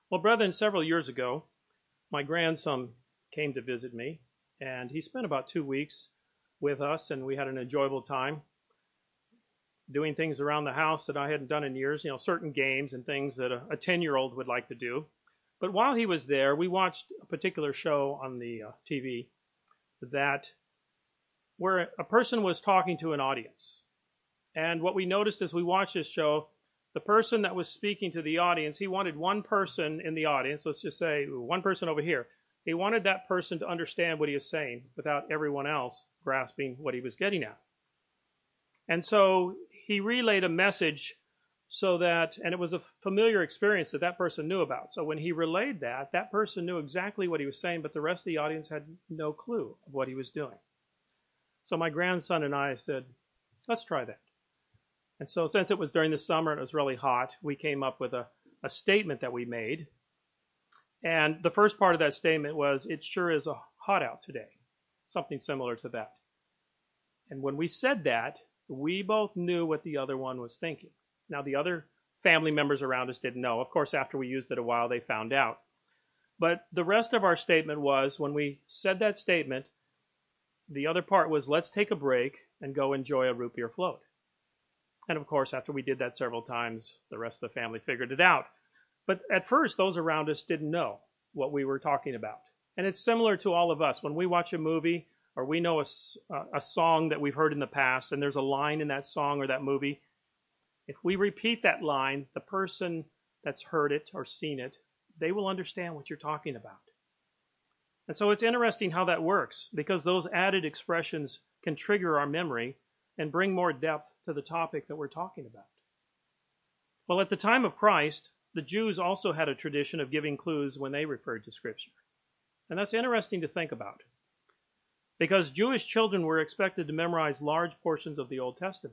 Well, brethren, several years ago, my grandson came to visit me, and he spent about 2 weeks with us, and we had an enjoyable time doing things around the house that I hadn't done in years, certain games and things that a 10-year-old would like to do. But while he was there, we watched a particular show on the TV that where a person was talking to an audience. And what we noticed as we watched this show, the person that was speaking to the audience, he wanted one person in the audience, let's just say one person over here. He wanted that person to understand what he was saying without everyone else grasping what he was getting at. And so he relayed a message so that, and it was a familiar experience that that person knew about. So when he relayed that, that person knew exactly what he was saying, but the rest of the audience had no clue of what he was doing. So my grandson and I said, let's try that. And so since it was during the summer and it was really hot, we came up with a statement that we made. And the first part of that statement was, it sure is hot out today. Something similar to that. And when we said that, we both knew what the other one was thinking. Now, the other family members around us didn't know. Of course, after we used it a while, they found out. But the rest of our statement was, when we said that statement, the other part was, let's take a break and go enjoy a root beer float. And of course, after we did that several times, the rest of the family figured it out. But at first, those around us didn't know what we were talking about. And it's similar to all of us. When we watch a movie or we know a song that we've heard in the past, and there's a line in that song or that movie, if we repeat that line, the person that's heard it or seen it, they will understand what you're talking about. And so it's interesting how that works, because those added expressions can trigger our memory and bring more depth to the topic that we're talking about. Well, at the time of Christ, the Jews also had a tradition of giving clues when they referred to Scripture. And that's interesting to think about, because Jewish children were expected to memorize large portions of the Old Testament.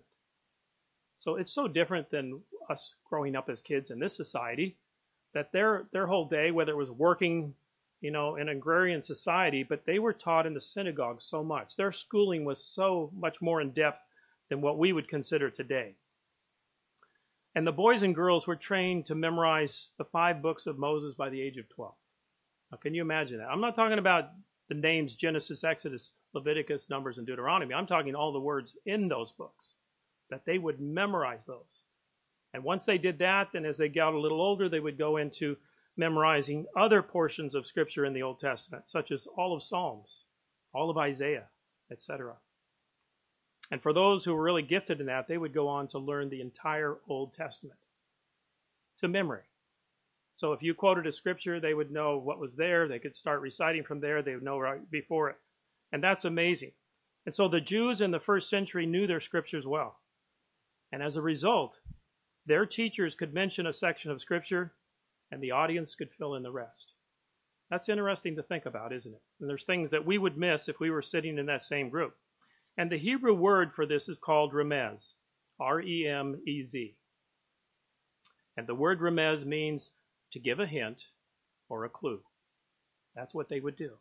So it's so different than us growing up as kids in this society, that their whole day, whether it was working, in an agrarian society, but they were taught in the synagogue so much. Their schooling was so much more in depth than what we would consider today. And the boys and girls were trained to memorize the 5 books of Moses by the age of 12. Now, can you imagine that? I'm not talking about the names Genesis, Exodus, Leviticus, Numbers, and Deuteronomy. I'm talking all the words in those books, that they would memorize those. And once they did that, then as they got a little older, they would go into memorizing other portions of Scripture in the Old Testament, such as all of Psalms, all of Isaiah, etc. And for those who were really gifted in that, they would go on to learn the entire Old Testament to memory. So if you quoted a Scripture, they would know what was there. They could start reciting from there. They would know right before it. And that's amazing. And so the Jews in the first century knew their Scriptures well. And as a result, their teachers could mention a section of Scripture, and the audience could fill in the rest. That's interesting to think about, isn't it? And there's things that we would miss if we were sitting in that same group. And the Hebrew word for this is called remez, R-E-M-E-Z. And the word remez means to give a hint or a clue. That's what they would do.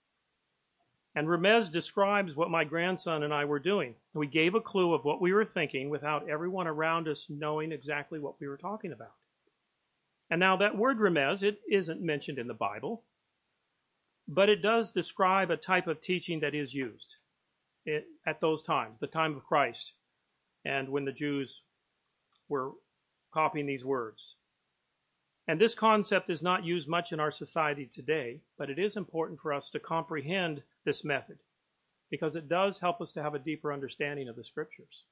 And remez describes what my grandson and I were doing. We gave a clue of what we were thinking without everyone around us knowing exactly what we were talking about. And now that word remez, it isn't mentioned in the Bible, but it does describe a type of teaching that is used at those times, the time of Christ, and when the Jews were copying these words. And this concept is not used much in our society today, but it is important for us to comprehend this method, because it does help us to have a deeper understanding of the Scriptures.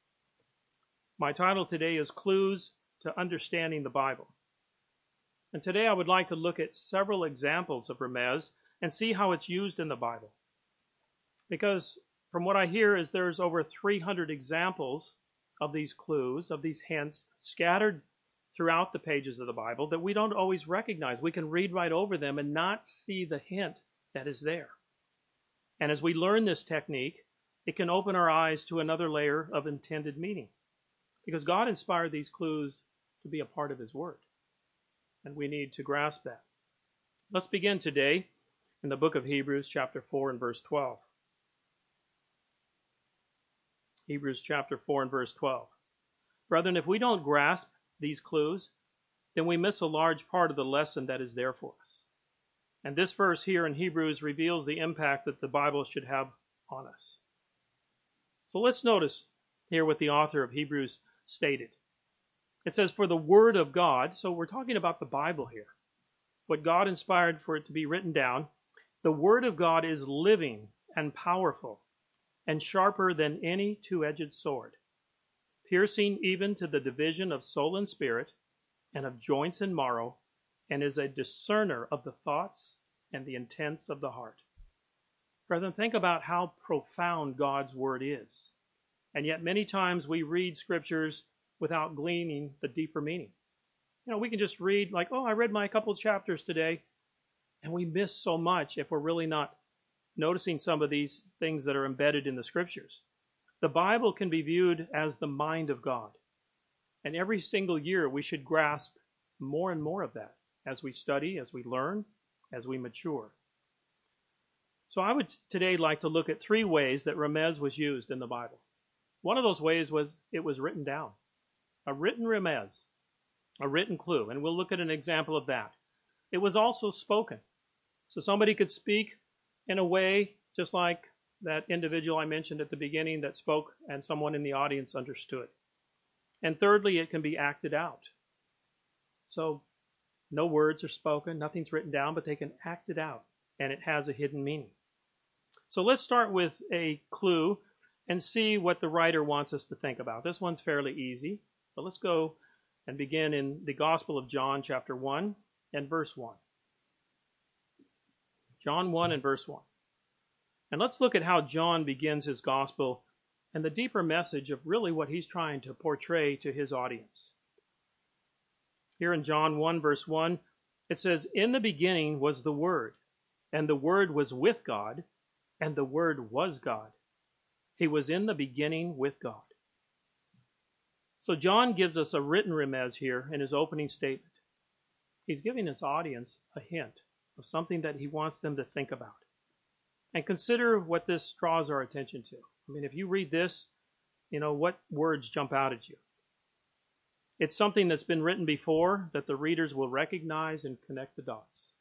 My title today is Clues to Understanding the Bible. And today I would like to look at several examples of remez and see how it's used in the Bible. Because from what I hear is there's over 300 examples of these clues, of these hints, scattered throughout the pages of the Bible that we don't always recognize. We can read right over them and not see the hint that is there. And as we learn this technique, it can open our eyes to another layer of intended meaning. Because God inspired these clues to be a part of His Word. And we need to grasp that. Let's begin today in the book of Hebrews, chapter 4 and verse 12. Hebrews chapter 4 and verse 12. Brethren, if we don't grasp these clues, then we miss a large part of the lesson that is there for us. And this verse here in Hebrews reveals the impact that the Bible should have on us. So let's notice here what the author of Hebrews stated. It says, for the word of God, so we're talking about the Bible here, what God inspired for it to be written down, the word of God is living and powerful and sharper than any two-edged sword, piercing even to the division of soul and spirit and of joints and marrow, and is a discerner of the thoughts and the intents of the heart. Brethren, think about how profound God's word is. And yet many times we read scriptures without gleaning the deeper meaning. You know, we can just read like, oh, I read my couple chapters today, and we miss so much if we're really not noticing some of these things that are embedded in the scriptures. The Bible can be viewed as the mind of God. And every single year we should grasp more and more of that as we study, as we learn, as we mature. So I would today like to look at 3 ways that remez was used in the Bible. One of those ways was it was written down. A written remez, a written clue. And we'll look at an example of that. It was also spoken. So somebody could speak in a way just like that individual I mentioned at the beginning that spoke and someone in the audience understood. And thirdly, it can be acted out. So no words are spoken, nothing's written down, but they can act it out, and it has a hidden meaning. So let's start with a clue and see what the writer wants us to think about. This one's fairly easy, but let's go and begin in the Gospel of John, chapter 1 and verse 1. John 1 and verse 1. And let's look at how John begins his Gospel and the deeper message of really what he's trying to portray to his audience. Here in John 1, verse 1, it says, in the beginning was the Word, and the Word was with God, and the Word was God. He was in the beginning with God. So John gives us a written remez here in his opening statement. He's giving his audience a hint of something that he wants them to think about. And consider what this draws our attention to. I mean, if you read this, you know, what words jump out at you? It's something that's been written before that the readers will recognize and connect the dots.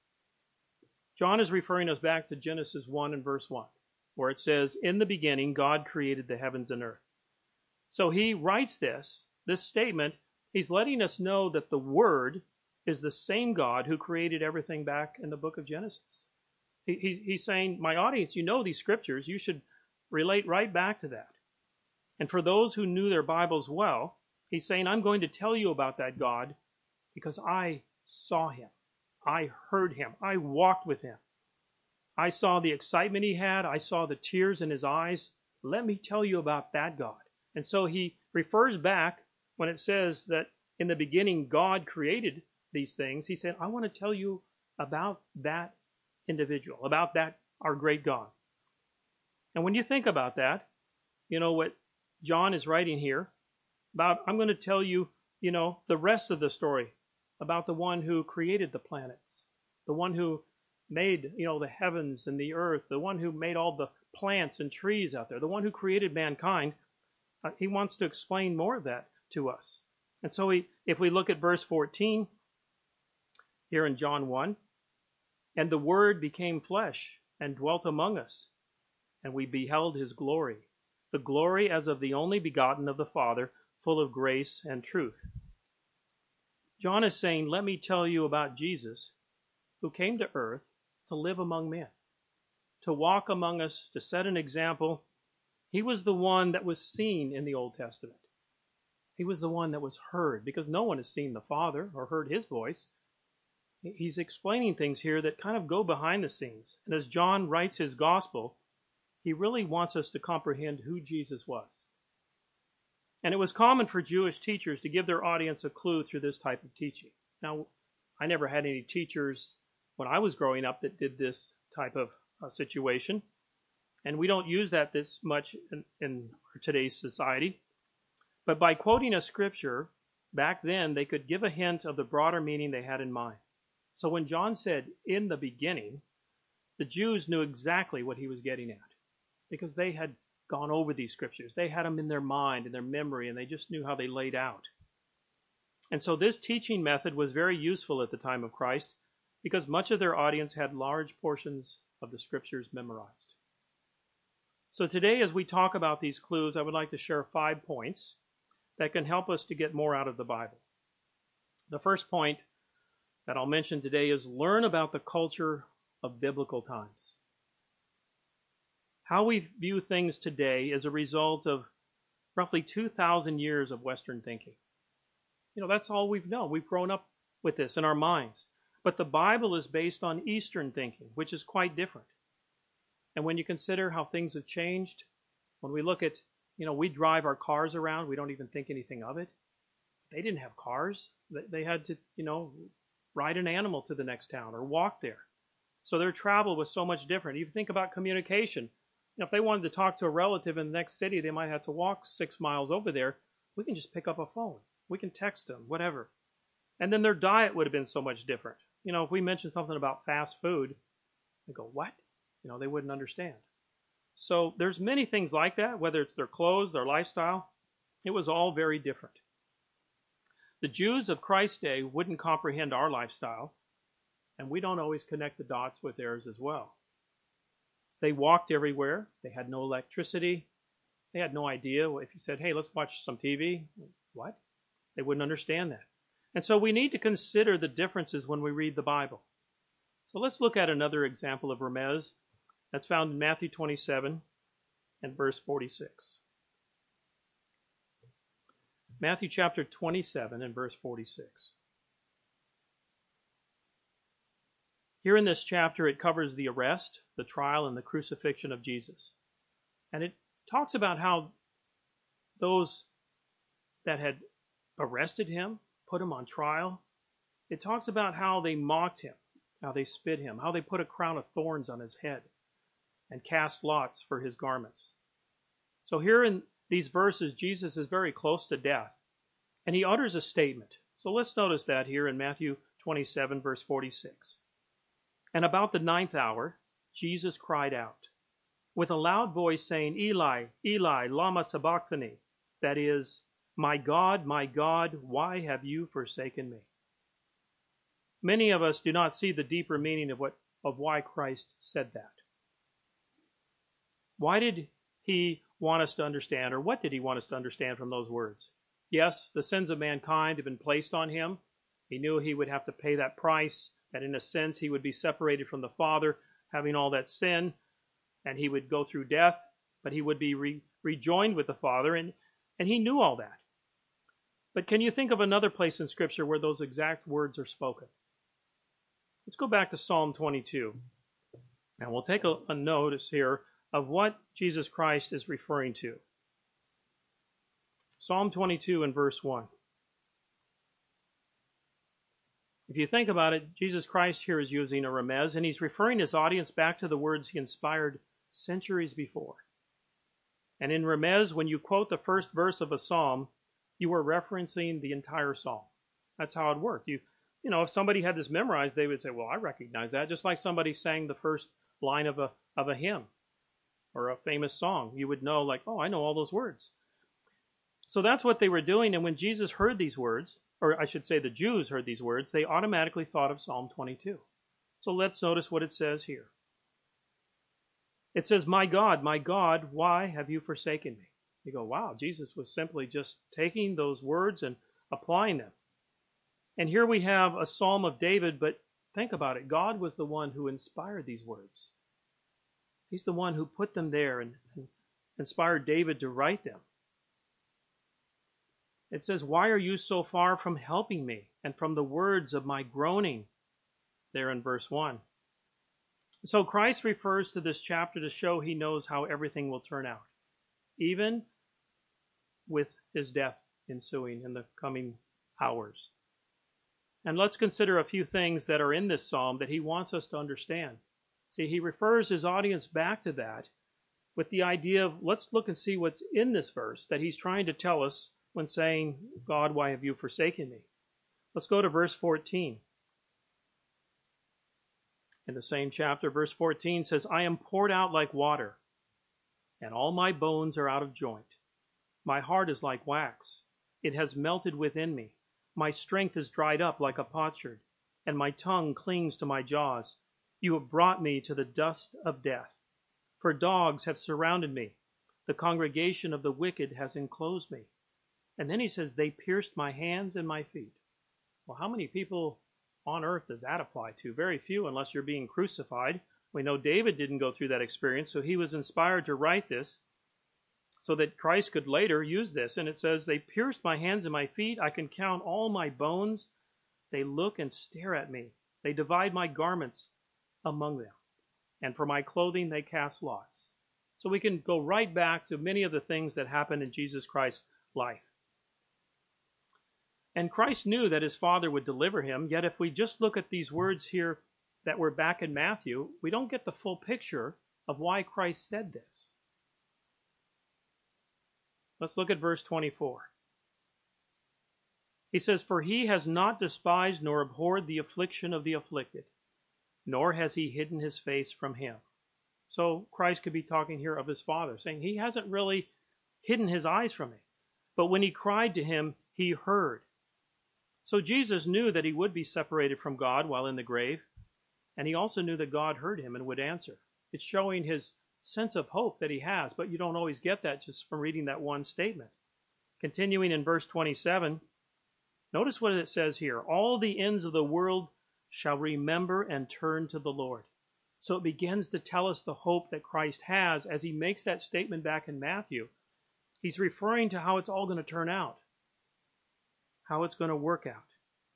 John is referring us back to Genesis 1 and verse 1, where it says, in the beginning, God created the heavens and earth. So he writes this statement. He's letting us know that the Word is the same God who created everything back in the book of Genesis. He's saying, my audience, you know these scriptures. You should relate right back to that. And for those who knew their Bibles well, he's saying, I'm going to tell you about that God because I saw him. I heard him. I walked with him. I saw the excitement he had. I saw the tears in his eyes. Let me tell you about that God. And so he refers back when it says that in the beginning God created these things. He said, I want to tell you about that individual, about that, our great God. And when you think about that, you know what John is writing here about, I'm going to tell you, you know, the rest of the story about the one who created the planets, the one who made, you know, the heavens and the earth, the one who made all the plants and trees out there, the one who created mankind. He wants to explain more of that to us. And so if we look at verse 14 here in John 1, and the Word became flesh and dwelt among us, and we beheld his glory, the glory as of the only begotten of the Father, full of grace and truth. John is saying, let me tell you about Jesus, who came to earth to live among men, to walk among us, to set an example. He was the one that was seen in the Old Testament. He was the one that was heard, because no one has seen the Father or heard his voice. He's explaining things here that kind of go behind the scenes. And as John writes his gospel, he really wants us to comprehend who Jesus was. And it was common for Jewish teachers to give their audience a clue through this type of teaching. Now, I never had any teachers when I was growing up that did this type of situation. And we don't use that this much in today's society. But by quoting a scripture, back then they could give a hint of the broader meaning they had in mind. So when John said, in the beginning, the Jews knew exactly what he was getting at, because they had gone over these scriptures. They had them in their mind, in their memory, and they just knew how they laid out. And so this teaching method was very useful at the time of Christ because much of their audience had large portions of the scriptures memorized. So today, as we talk about these clues, I would like to share 5 points that can help us to get more out of the Bible. The first point that I'll mention today is learn about the culture of biblical times. How we view things today is a result of roughly 2,000 years of Western thinking. That's all we've known. We've grown up with this in our minds. But the Bible is based on Eastern thinking, which is quite different. And when you consider how things have changed, when we look at, we drive our cars around, we don't even think anything of it. They didn't have cars. They had to, ride an animal to the next town or walk there. So their travel was so much different. You think about communication. If they wanted to talk to a relative in the next city, they might have to walk 6 miles over there. We can just pick up a phone. We can text them, whatever. And then their diet would have been so much different. If we mentioned something about fast food, they go, what? They wouldn't understand. So there's many things like that, whether it's their clothes, their lifestyle. It was all very different. The Jews of Christ's day wouldn't comprehend our lifestyle, and we don't always connect the dots with theirs as well. They walked everywhere. They had no electricity. They had no idea. If you said, hey, let's watch some TV, what? They wouldn't understand that. And so we need to consider the differences when we read the Bible. So let's look at another example of remez that's found in Matthew 27 and verse 46. Matthew chapter 27 and verse 46. Here in this chapter, it covers the arrest, the trial, and the crucifixion of Jesus. And it talks about how those that had arrested him, put him on trial, it talks about how they mocked him, how they spit him, how they put a crown of thorns on his head and cast lots for his garments. So here in these verses, Jesus is very close to death, and he utters a statement. So let's notice that here in Matthew 27, verse 46. And about the 9th hour, Jesus cried out with a loud voice, saying, Eli, Eli, lama sabachthani, that is, my God, why have you forsaken me? Many of us do not see the deeper meaning of why Christ said that. Why did he want us to understand, or what did he want us to understand from those words? Yes, the sins of mankind have been placed on him. He knew he would have to pay that price, that in a sense he would be separated from the Father, having all that sin, and he would go through death, but he would be rejoined with the Father, and he knew all that. But can you think of another place in Scripture where those exact words are spoken? Let's go back to Psalm 22. And we'll take a notice here of what Jesus Christ is referring to. Psalm 22 and verse 1. If you think about it, Jesus Christ here is using a remez, and he's referring his audience back to the words he inspired centuries before. And in remez, when you quote the first verse of a psalm, you are referencing the entire psalm. That's how it worked. If somebody had this memorized, they would say, well, I recognize that. Just like somebody sang the first line of a hymn or a famous song. You would know, like, oh, I know all those words. So that's what they were doing. And when Jesus heard these words, or I should say the Jews heard these words, they automatically thought of Psalm 22. So let's notice what it says here. It says, my God, why have you forsaken me? You go, wow, Jesus was simply just taking those words and applying them. And here we have a Psalm of David, but think about it. God was the one who inspired these words. He's the one who put them there and inspired David to write them. It says, why are you so far from helping me and from the words of my groaning? There in verse 1. So Christ refers to this chapter to show he knows how everything will turn out, even with his death ensuing in the coming hours. And let's consider a few things that are in this psalm that he wants us to understand. See, he refers his audience back to that with the idea of, let's look and see what's in this verse that he's trying to tell us when saying, God, why have you forsaken me? Let's go to verse 14. In the same chapter, verse 14 says, I am poured out like water, and all my bones are out of joint. My heart is like wax. It has melted within me. My strength is dried up like a potsherd, and my tongue clings to my jaws. You have brought me to the dust of death. For dogs have surrounded me. The congregation of the wicked has enclosed me. And then he says, they pierced my hands and my feet. Well, how many people on earth does that apply to? Very few, unless you're being crucified. We know David didn't go through that experience, so he was inspired to write this so that Christ could later use this. And it says, they pierced my hands and my feet. I can count all my bones. They look and stare at me. They divide my garments among them. And for my clothing they cast lots. So we can go right back to many of the things that happened in Jesus Christ's life. And Christ knew that his Father would deliver him, yet if we just look at these words here that were back in Matthew, we don't get the full picture of why Christ said this. Let's look at verse 24. He says, for he has not despised nor abhorred the affliction of the afflicted, nor has he hidden his face from him. So Christ could be talking here of his Father, saying he hasn't really hidden his eyes from me. But when he cried to him, he heard. So Jesus knew that he would be separated from God while in the grave, and he also knew that God heard him and would answer. It's showing his sense of hope that he has, but you don't always get that just from reading that one statement. Continuing in verse 27, notice what it says here. All the ends of the world shall remember and turn to the Lord. So it begins to tell us the hope that Christ has as he makes that statement back in Matthew. He's referring to how it's all going to turn out, how it's going to work out.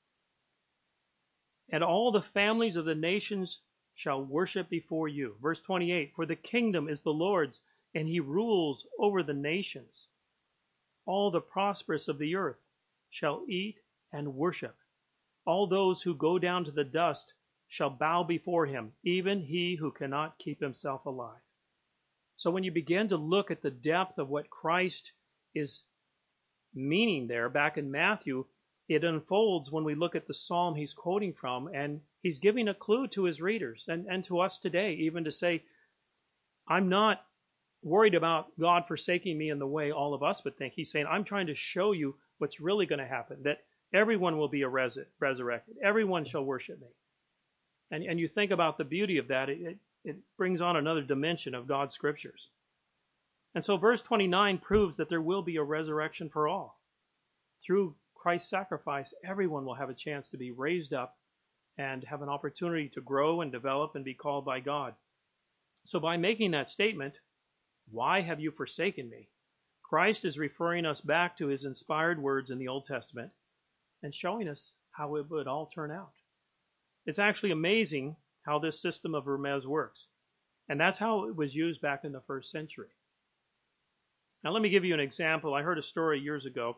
And all the families of the nations shall worship before you. Verse 28, for the kingdom is the Lord's, and he rules over the nations. All the prosperous of the earth shall eat and worship. All those who go down to the dust shall bow before him, even he who cannot keep himself alive. So when you begin to look at the depth of what Christ is meaning there back in Matthew, it unfolds when we look at the psalm he's quoting from, and he's giving a clue to his readers and to us today, even to say, I'm not worried about God forsaking me in the way all of us would think. He's saying, I'm trying to show you what's really going to happen, that everyone will be resurrected. Everyone shall worship me. And you think about the beauty of that, it brings on another dimension of God's scriptures. And so verse 29 proves that there will be a resurrection for all. Through Christ's sacrifice, everyone will have a chance to be raised up and have an opportunity to grow and develop and be called by God. So by making that statement, why have you forsaken me? Christ is referring us back to his inspired words in the Old Testament and showing us how it would all turn out. It's actually amazing how this system of Remez works. And that's how it was used back in the first century. Now let me give you an example. I heard a story years ago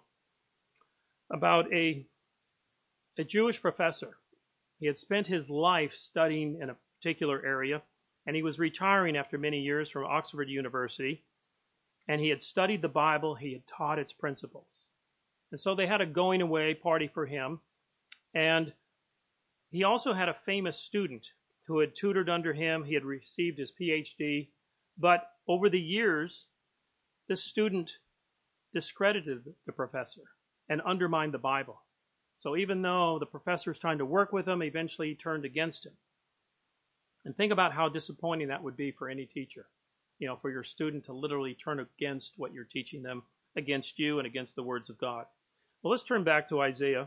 about a Jewish professor. He had spent his life studying in a particular area, and he was retiring after many years from Oxford University, and he had studied the Bible, he had taught its principles. And so they had a going away party for him, and he also had a famous student who had tutored under him. He had received his PhD, but over the years, this student discredited the professor and undermined the Bible. So even though the professor was trying to work with him, eventually he turned against him. And think about how disappointing that would be for any teacher, for your student to literally turn against what you're teaching them, against you and against the words of God. Well, let's turn back to Isaiah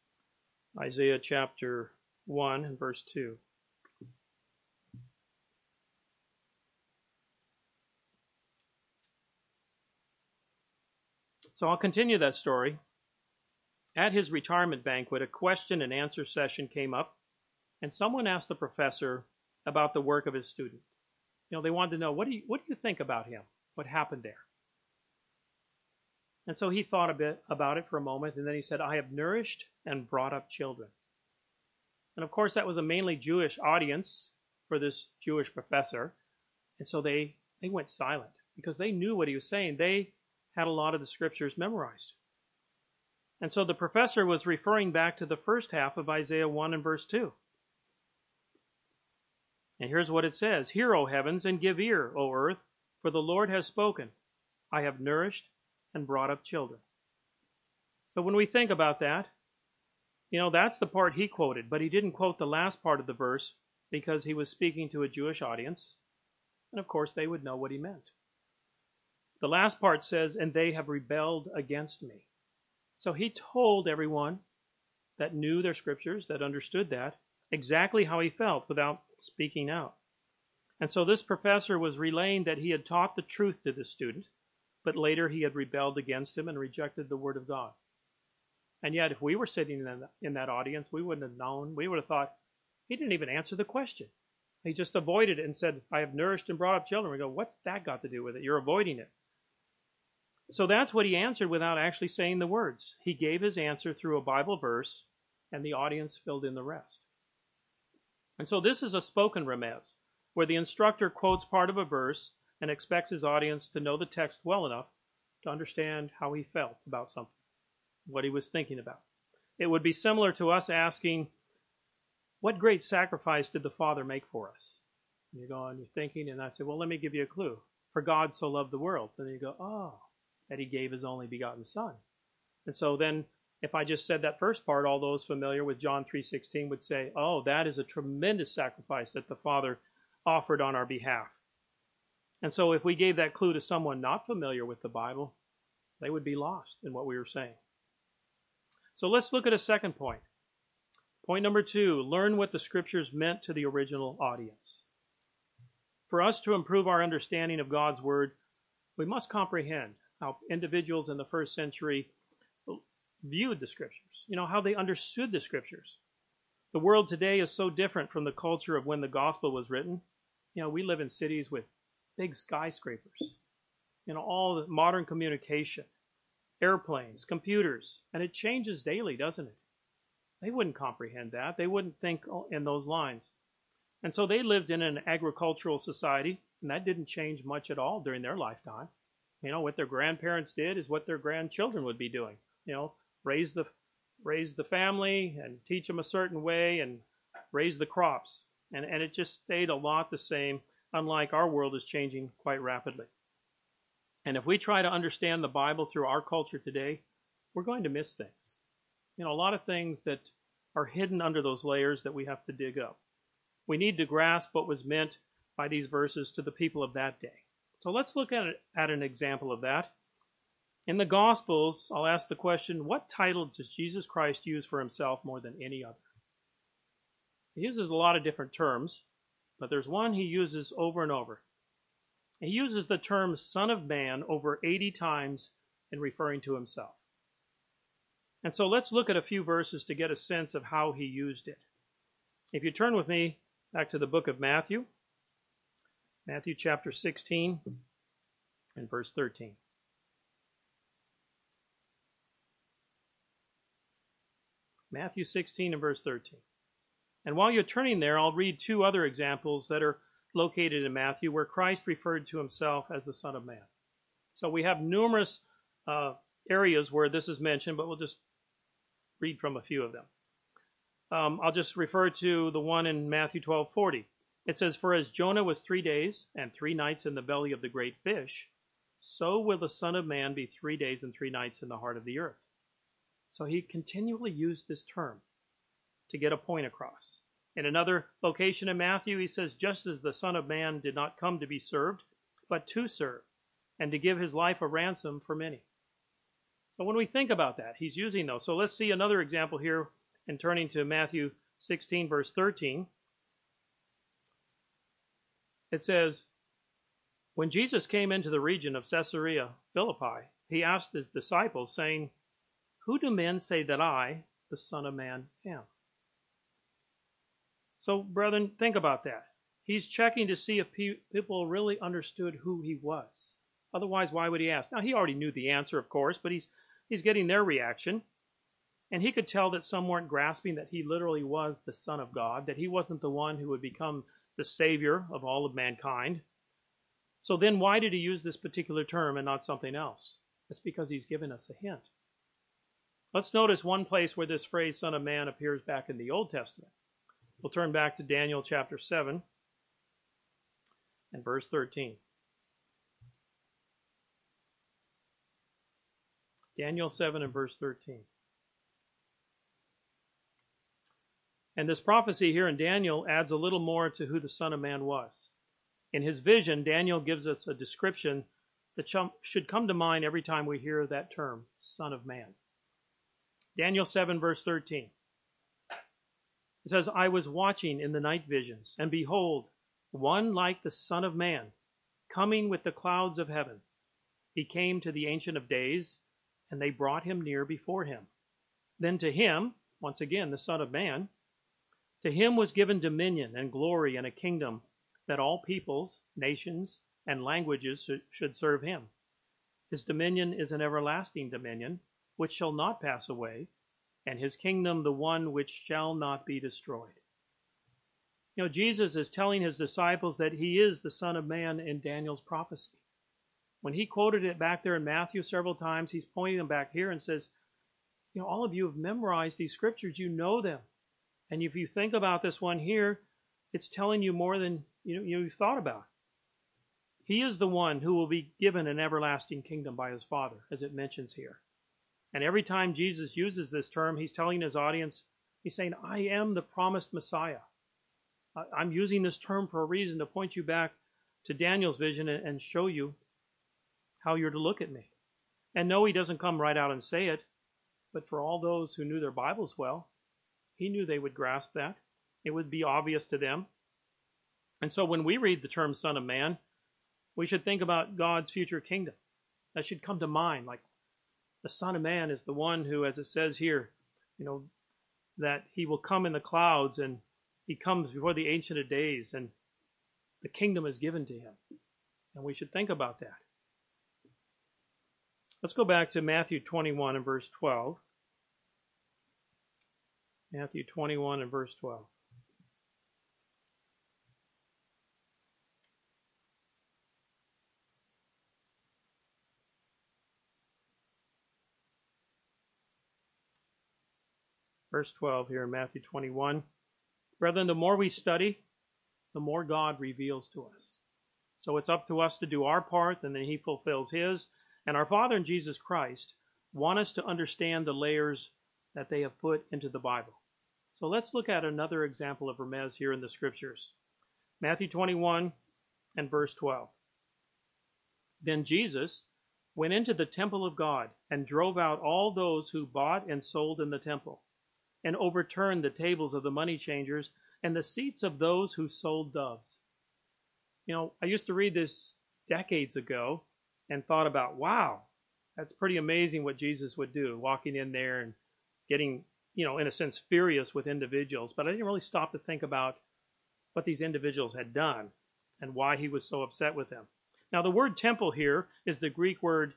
chapter 1 and verse 2. So I'll continue that story. At his retirement banquet, a question and answer session came up, and someone asked the professor about the work of his student. They wanted to know, what do you think about him? What happened there? And so he thought a bit about it for a moment, and then he said, I have nourished and brought up children. And of course, that was a mainly Jewish audience for this Jewish professor. And so they went silent because they knew what he was saying. They had a lot of the scriptures memorized. And so the professor was referring back to the first half of Isaiah 1 and verse 2. And here's what it says. Hear, O heavens, and give ear, O earth, for the Lord has spoken. I have nourished and brought up children. So when we think about that, That's the part he quoted, but he didn't quote the last part of the verse because he was speaking to a Jewish audience, and of course they would know what he meant. The last part says, and they have rebelled against me. So he told everyone that knew their scriptures, that understood that, exactly how he felt without speaking out. And so this professor was relaying that he had taught the truth to this student, but later he had rebelled against him and rejected the word of God. And yet, if we were sitting in that audience, we wouldn't have known. We would have thought, he didn't even answer the question. He just avoided it and said, I have nourished and brought up children. We go, what's that got to do with it? You're avoiding it. So that's what he answered without actually saying the words. He gave his answer through a Bible verse, and the audience filled in the rest. And so this is a spoken remez, where the instructor quotes part of a verse and expects his audience to know the text well enough to understand how he felt about something, what he was thinking about. It would be similar to us asking, what great sacrifice did the Father make for us? And you go and you're thinking, and I say, well, let me give you a clue. For God so loved the world. And then you go, oh, that he gave his only begotten Son. And so then, if I just said that first part, all those familiar with John 3:16 would say, oh, that is a tremendous sacrifice that the Father offered on our behalf. And so if we gave that clue to someone not familiar with the Bible, they would be lost in what we were saying. So let's look at a second point. Point number 2, learn what the Scriptures meant to the original audience. For us to improve our understanding of God's Word, we must comprehend how individuals in the first century viewed the Scriptures, how they understood the Scriptures. The world today is so different from the culture of when the gospel was written. We live in cities with big skyscrapers, all the modern communication, airplanes, computers, and it changes daily, doesn't it? They wouldn't comprehend that. They wouldn't think in those lines. And so they lived in an agricultural society, and that didn't change much at all during their lifetime. What their grandparents did is what their grandchildren would be doing. Raise the family and teach them a certain way and raise the crops. And it just stayed a lot the same, unlike our world is changing quite rapidly. And if we try to understand the Bible through our culture today, we're going to miss things. A lot of things that are hidden under those layers that we have to dig up. We need to grasp what was meant by these verses to the people of that day. So let's look at an example of that. In the Gospels, I'll ask the question, what title does Jesus Christ use for himself more than any other? He uses a lot of different terms, but there's one he uses over and over. He uses the term Son of Man over 80 times in referring to himself. And so let's look at a few verses to get a sense of how he used it. If you turn with me back to the book of Matthew, Matthew chapter 16 and verse 13. Matthew 16 and verse 13. And while you're turning there, I'll read 2 other examples that are located in Matthew where Christ referred to himself as the Son of Man. So we have numerous areas where this is mentioned, but we'll just read from a few of them. I'll just refer to the one in Matthew 12:40. It says, for as Jonah was 3 days and 3 nights in the belly of the great fish, so will the Son of Man be 3 days and 3 nights in the heart of the earth. So he continually used this term to get a point across. In another location in Matthew, he says, just as the Son of Man did not come to be served, but to serve, and to give his life a ransom for many. So when we think about that, he's using those. So let's see another example here in turning to Matthew 16, verse 13. It says, when Jesus came into the region of Caesarea Philippi, he asked his disciples, saying, who do men say that I, the Son of Man, am? So, brethren, think about that. He's checking to see if people really understood who he was. Otherwise, why would he ask? Now, he already knew the answer, of course, but he's getting their reaction. And he could tell that some weren't grasping that he literally was the Son of God, that he wasn't the one who would become the Savior of all of mankind. So then why did he use this particular term and not something else? It's because he's given us a hint. Let's notice one place where this phrase Son of Man appears back in the Old Testament. We'll turn back to Daniel chapter 7 and verse 13. Daniel 7 and verse 13. And this prophecy here in Daniel adds a little more to who the Son of Man was. In his vision, Daniel gives us a description that should come to mind every time we hear that term, Son of Man. Daniel 7, verse 13. It says, I was watching in the night visions, and behold, one like the Son of Man, coming with the clouds of heaven. He came to the Ancient of Days, and they brought him near before him. Then to him, once again, the Son of Man, to him was given dominion and glory and a kingdom, that all peoples, nations, and languages should serve him. His dominion is an everlasting dominion, which shall not pass away, and his kingdom the one which shall not be destroyed. You know, Jesus is telling his disciples that he is the Son of Man in Daniel's prophecy. When he quoted it back there in Matthew several times, he's pointing them back here and says, you know, all of you have memorized these scriptures, you know them. And if you think about this one here, it's telling you more than you've thought about. He is the one who will be given an everlasting kingdom by his Father, as it mentions here. And every time Jesus uses this term, he's telling his audience, he's saying, I am the promised Messiah. I'm using this term for a reason, to point you back to Daniel's vision and show you how you're to look at me. And no, he doesn't come right out and say it, but for all those who knew their Bibles well, he knew they would grasp that. It would be obvious to them. And so when we read the term Son of Man, we should think about God's future kingdom. That should come to mind, like the Son of Man is the one who, as it says here, that he will come in the clouds, and he comes before the Ancient of Days, and the kingdom is given to him. And we should think about that. Let's go back to Matthew 21 and verse 12. Matthew 21 and verse 12. Verse 12 here in Matthew 21. Brethren, the more we study, the more God reveals to us. So it's up to us to do our part, and then he fulfills his. And our Father in Jesus Christ want us to understand the layers that they have put into the Bible. So let's look at another example of Remez here in the Scriptures. Matthew 21 and verse 12. Then Jesus went into the temple of God and drove out all those who bought and sold in the temple, and overturned the tables of the money changers and the seats of those who sold doves. I used to read this decades ago and thought about, wow, that's pretty amazing what Jesus would do, walking in there and getting, in a sense, furious with individuals. But I didn't really stop to think about what these individuals had done and why he was so upset with them. Now, the word temple here is the Greek word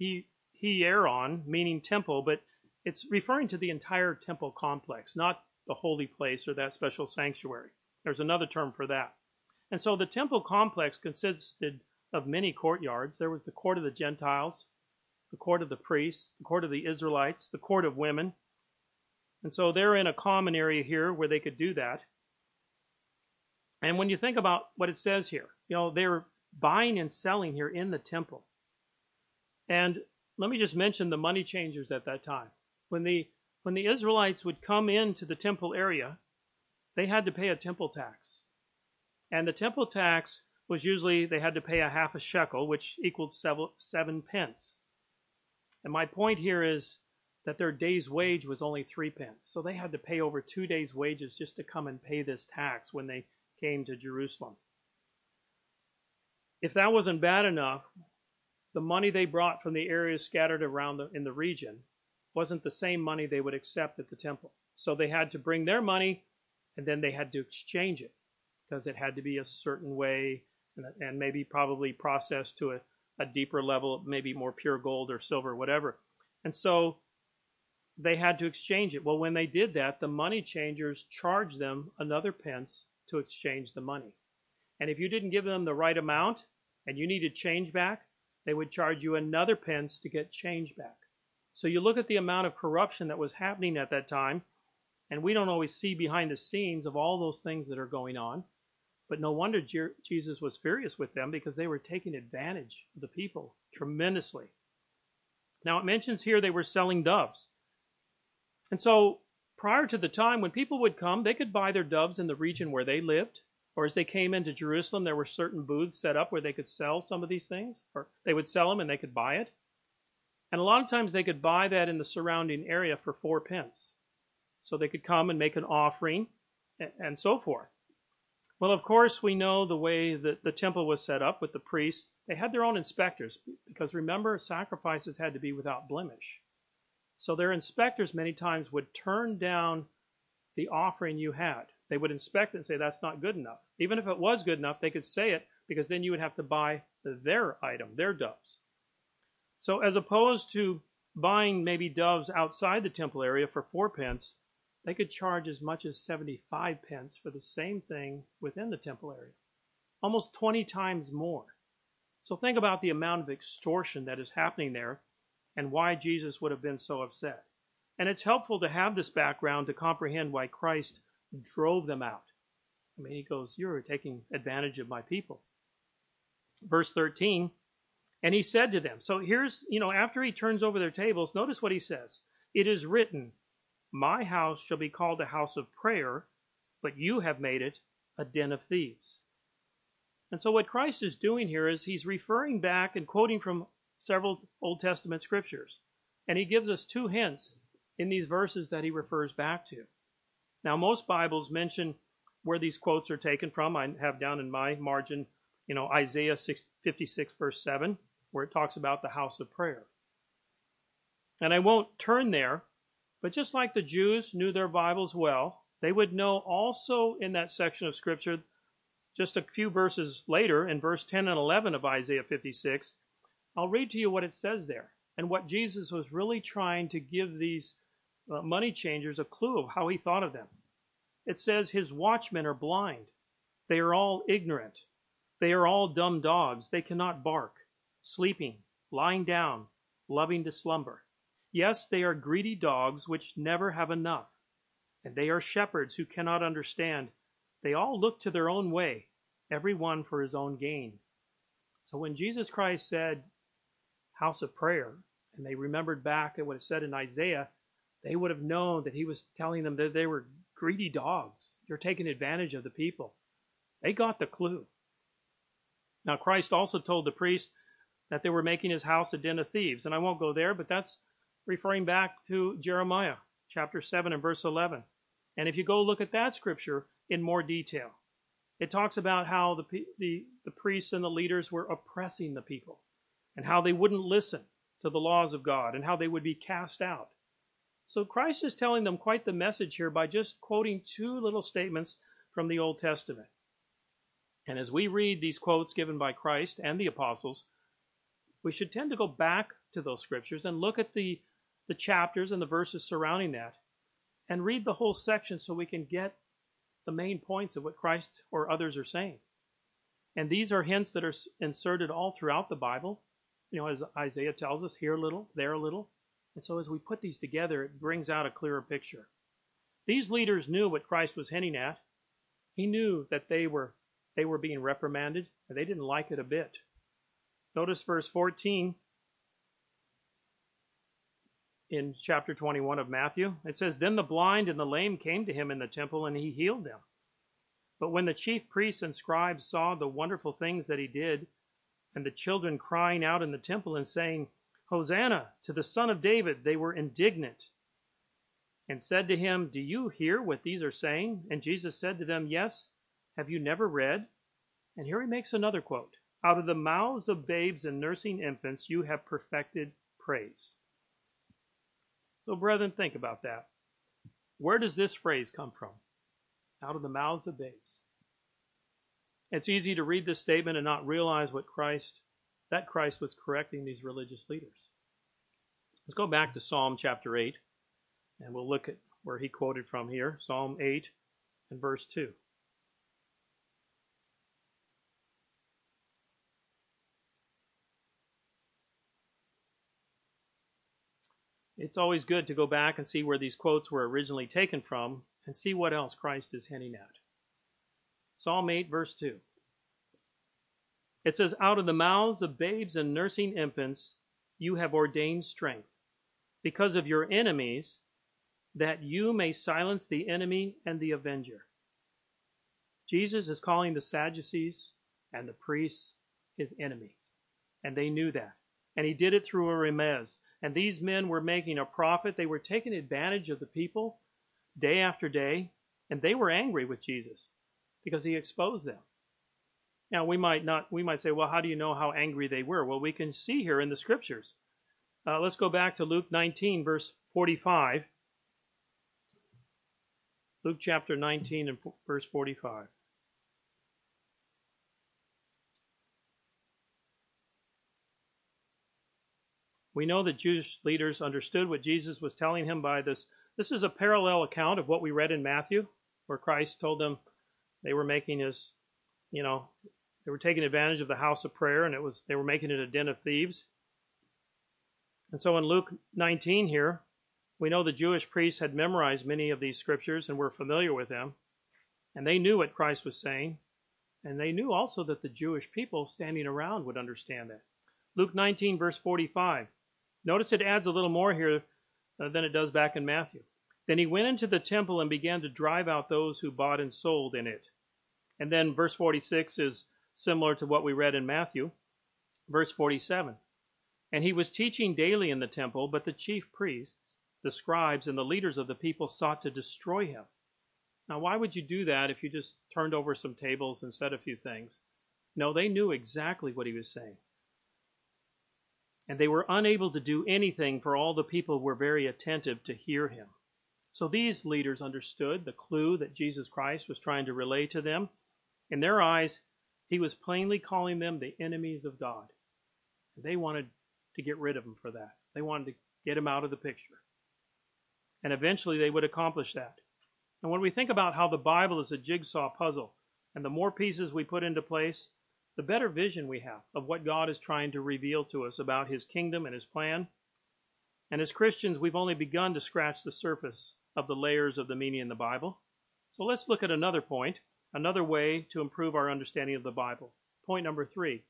hieron, meaning temple, but it's referring to the entire temple complex, not the holy place or that special sanctuary. There's another term for that. And so the temple complex consisted of many courtyards. There was the court of the Gentiles, the court of the priests, the court of the Israelites, the court of women. And so they're in a common area here where they could do that. And when you think about what it says here, they're buying and selling here in the temple. And let me just mention the money changers at that time. When the Israelites would come into the temple area, they had to pay a temple tax. And the temple tax was usually, they had to pay a half a shekel, which equaled 7 pence. And my point here is that their day's wage was only 3 pence. So they had to pay over 2 days' wages just to come and pay this tax when they came to Jerusalem. If that wasn't bad enough, the money they brought from the areas scattered around in the region wasn't the same money they would accept at the temple. So they had to bring their money, and then they had to exchange it, because it had to be a certain way and maybe probably processed to a deeper level, maybe more pure gold or silver, whatever. And so they had to exchange it. Well, when they did that, the money changers charged them another pence to exchange the money. And if you didn't give them the right amount and you needed change back, they would charge you another pence to get change back. So you look at the amount of corruption that was happening at that time, and we don't always see behind the scenes of all those things that are going on. But no wonder Jesus was furious with them, because they were taking advantage of the people tremendously. Now it mentions here they were selling doves. And so prior to the time when people would come, they could buy their doves in the region where they lived. Or as they came into Jerusalem, there were certain booths set up where they could sell some of these things. Or they would sell them and they could buy it. And a lot of times they could buy that in the surrounding area for 4 pence. So they could come and make an offering and so forth. Well, of course, we know the way that the temple was set up with the priests. They had their own inspectors because remember, sacrifices had to be without blemish. So their inspectors many times would turn down the offering you had. They would inspect it and say, that's not good enough. Even if it was good enough, they could say it because then you would have to buy their item, their doves. So as opposed to buying maybe doves outside the temple area for 4 pence, they could charge as much as 75 pence for the same thing within the temple area. Almost 20 times more. So think about the amount of extortion that is happening there and why Jesus would have been so upset. And it's helpful to have this background to comprehend why Christ drove them out. I mean, he goes, you're taking advantage of my people. Verse 13, and he said to them, so here's, after he turns over their tables, notice what he says. It is written, my house shall be called a house of prayer, but you have made it a den of thieves. And so what Christ is doing here is he's referring back and quoting from several Old Testament scriptures. And he gives us 2 hints in these verses that he refers back to. Now, most Bibles mention where these quotes are taken from. I have down in my margin, Isaiah 56, verse 7, where it talks about the house of prayer. And I won't turn there, but just like the Jews knew their Bibles well, they would know also in that section of Scripture, just a few verses later, in verse 10 and 11 of Isaiah 56, I'll read to you what it says there, and what Jesus was really trying to give these money changers a clue of how he thought of them. It says, his watchmen are blind. They are all ignorant. They are all dumb dogs. They cannot bark, sleeping, lying down, loving to slumber. Yes, they are greedy dogs which never have enough. And they are shepherds who cannot understand. They all look to their own way, every one for his own gain. So when Jesus Christ said, house of prayer, and they remembered back at what it said in Isaiah, they would have known that he was telling them that they were greedy dogs. You're taking advantage of the people. They got the clue. Now, Christ also told the priest that they were making his house a den of thieves. And I won't go there, but that's referring back to Jeremiah chapter 7 and verse 11. And if you go look at that scripture in more detail, it talks about how the priests and the leaders were oppressing the people and how they wouldn't listen to the laws of God and how they would be cast out. So Christ is telling them quite the message here by just quoting 2 little statements from the Old Testament. And as we read these quotes given by Christ and the apostles, we should tend to go back to those scriptures and look at the chapters and the verses surrounding that and read the whole section so we can get the main points of what Christ or others are saying. And these are hints that are inserted all throughout the Bible. As Isaiah tells us, here a little, there a little. And so as we put these together, it brings out a clearer picture. These leaders knew what Christ was hinting at. He knew that they were being reprimanded, and they didn't like it a bit. Notice verse 14 in chapter 21 of Matthew. It says, then the blind and the lame came to him in the temple, and he healed them. But when the chief priests and scribes saw the wonderful things that he did, and the children crying out in the temple and saying, Hosanna to the Son of David, they were indignant and said to him, do you hear what these are saying? And Jesus said to them, yes, have you never read? And here he makes another quote. Out of the mouths of babes and nursing infants you have perfected praise. So brethren, think about that. Where does this phrase come from? Out of the mouths of babes. It's easy to read this statement and not realize that Christ was correcting these religious leaders. Let's go back to Psalm chapter 8, and we'll look at where he quoted from here. Psalm 8 and verse 2. It's always good to go back and see where these quotes were originally taken from and see what else Christ is hinting at. Psalm 8, verse 2. It says, out of the mouths of babes and nursing infants, you have ordained strength. Because of your enemies, that you may silence the enemy and the avenger. Jesus is calling the Sadducees and the priests his enemies, and they knew that. And he did it through a remez. And these men were making a profit. They were taking advantage of the people day after day, and they were angry with Jesus because he exposed them. Now, we might say, well, how do you know how angry they were? Well, we can see here in the scriptures. Let's go back to Luke 19, verse 45. Luke chapter 19 and verse 45. We know that Jewish leaders understood what Jesus was telling him by this. This is a parallel account of what we read in Matthew, where Christ told them they were making his, they were taking advantage of the house of prayer, and they were making it a den of thieves. And so in Luke 19 here, we know the Jewish priests had memorized many of these scriptures and were familiar with them, and they knew what Christ was saying, and they knew also that the Jewish people standing around would understand that. Luke 19, verse 45. Notice it adds a little more here than it does back in Matthew. Then he went into the temple and began to drive out those who bought and sold in it. And then verse 46 is similar to what we read in Matthew. Verse 47. And he was teaching daily in the temple, but the chief priests, the scribes, and the leaders of the people sought to destroy him. Now, why would you do that if you just turned over some tables and said a few things? No, they knew exactly what he was saying. And they were unable to do anything, for all the people were very attentive to hear him. So these leaders understood the clue that Jesus Christ was trying to relay to them. In their eyes, he was plainly calling them the enemies of God. They wanted to get rid of him for that. They wanted to get him out of the picture. And eventually they would accomplish that. And when we think about how the Bible is a jigsaw puzzle, and the more pieces we put into place, the better vision we have of what God is trying to reveal to us about his kingdom and his plan. And as Christians, we've only begun to scratch the surface of the layers of the meaning in the Bible. So let's look at another point, another way to improve our understanding of the Bible. Point number 3.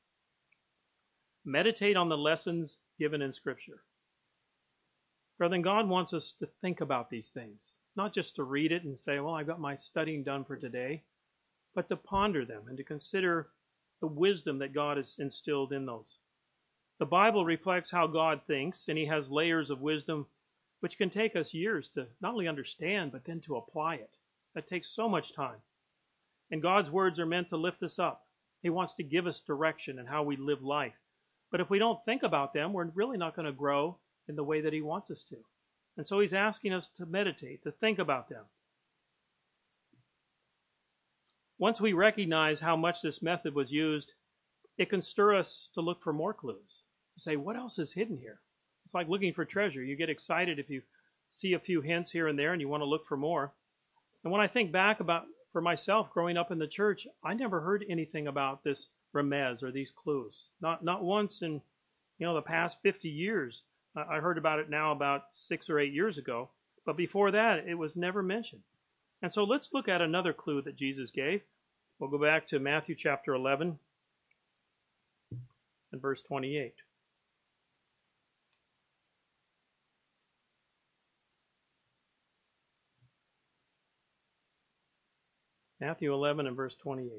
Meditate on the lessons given in Scripture. Brethren, God wants us to think about these things, not just to read it and say, well, I've got my studying done for today, but to ponder them and to consider the wisdom that God has instilled in those. The Bible reflects how God thinks, and he has layers of wisdom which can take us years to not only understand, but then to apply it. That takes so much time. And God's words are meant to lift us up. He wants to give us direction in how we live life. But if we don't think about them, we're really not going to grow in the way that he wants us to. And so he's asking us to meditate, to think about them. Once we recognize how much this method was used, it can stir us to look for more clues. To say, what else is hidden here? It's like looking for treasure. You get excited if you see a few hints here and there and you want to look for more. And when I think back about, for myself, growing up in the church, I never heard anything about this remez or these clues. Not once in the past 50 years. I heard about it now about 6 or 8 years ago. But before that, it was never mentioned. And so let's look at another clue that Jesus gave. We'll go back to Matthew chapter 11 and verse 28. Matthew 11 and verse 28.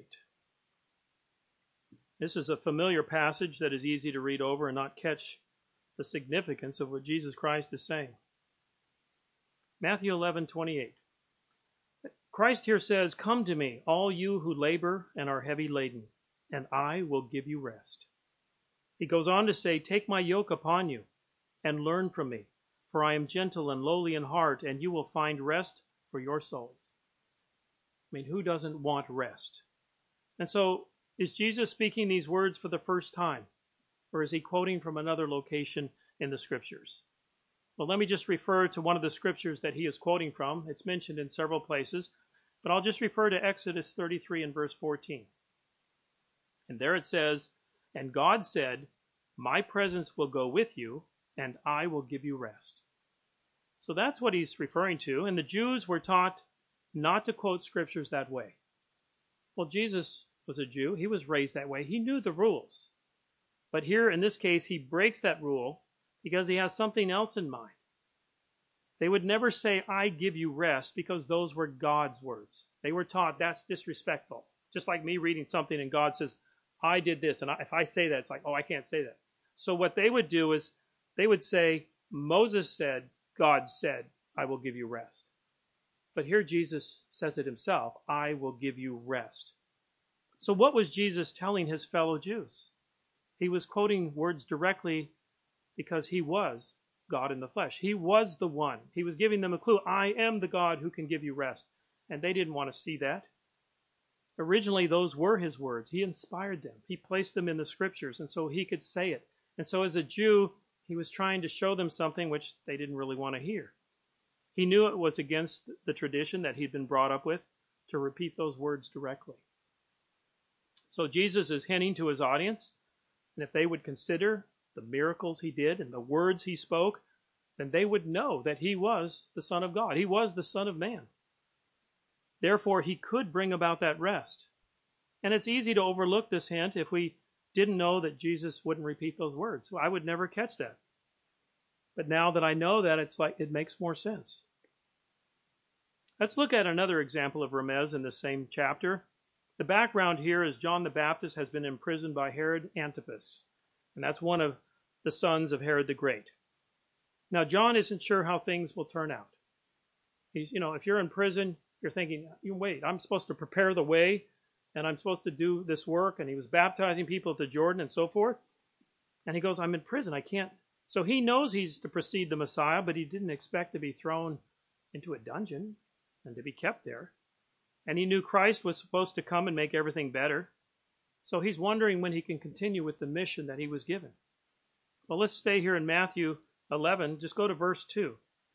This is a familiar passage that is easy to read over and not catch the significance of what Jesus Christ is saying. Matthew 11:28. Christ here says, "Come to me, all you who labor and are heavy laden, and I will give you rest." He goes on to say, "Take my yoke upon you and learn from me, for I am gentle and lowly in heart, and you will find rest for your souls." I mean, who doesn't want rest? And so, is Jesus speaking these words for the first time? Or is he quoting from another location in the Scriptures? Well, let me just refer to one of the Scriptures that he is quoting from. It's mentioned in several places, but I'll just refer to Exodus 33 and verse 14. And there it says, "And God said, my presence will go with you, and I will give you rest." So that's what he's referring to. And the Jews were taught not to quote Scriptures that way. Well, Jesus was a Jew. He was raised that way. He knew the rules. But here, in this case, he breaks that rule because he has something else in mind. They would never say, I give you rest, because those were God's words. They were taught that's disrespectful. Just like me reading something and God says, I did this. And if I say that, it's like, oh, I can't say that. So what they would do is they would say, Moses said, God said, I will give you rest. But here Jesus says it himself, I will give you rest. So what was Jesus telling his fellow Jews? He was quoting words directly because he was God in the flesh. He was the one. He was giving them a clue. I am the God who can give you rest. And they didn't want to see that. Originally, those were his words. He inspired them. He placed them in the scriptures, and so he could say it. And so as a Jew, he was trying to show them something which they didn't really want to hear. He knew it was against the tradition that he'd been brought up with to repeat those words directly. So Jesus is hinting to his audience, and if they would consider the miracles he did and the words he spoke, then they would know that he was the Son of God. He was the Son of Man. Therefore, he could bring about that rest. And it's easy to overlook this hint if we didn't know that Jesus wouldn't repeat those words. So I would never catch that. But now that I know that, it's like it makes more sense. Let's look at another example of remez in the same chapter. The background here is John the Baptist has been imprisoned by Herod Antipas, and that's one of the sons of Herod the Great. Now, John isn't sure how things will turn out. If you're in prison, you're thinking, wait, I'm supposed to prepare the way, and I'm supposed to do this work, and he was baptizing people at the Jordan and so forth. And he goes, I'm in prison, I can't. So he knows he's to precede the Messiah, but he didn't expect to be thrown into a dungeon and to be kept there. And he knew Christ was supposed to come and make everything better. So he's wondering when he can continue with the mission that he was given. Well, let's stay here in Matthew 11. Just go to verse 2.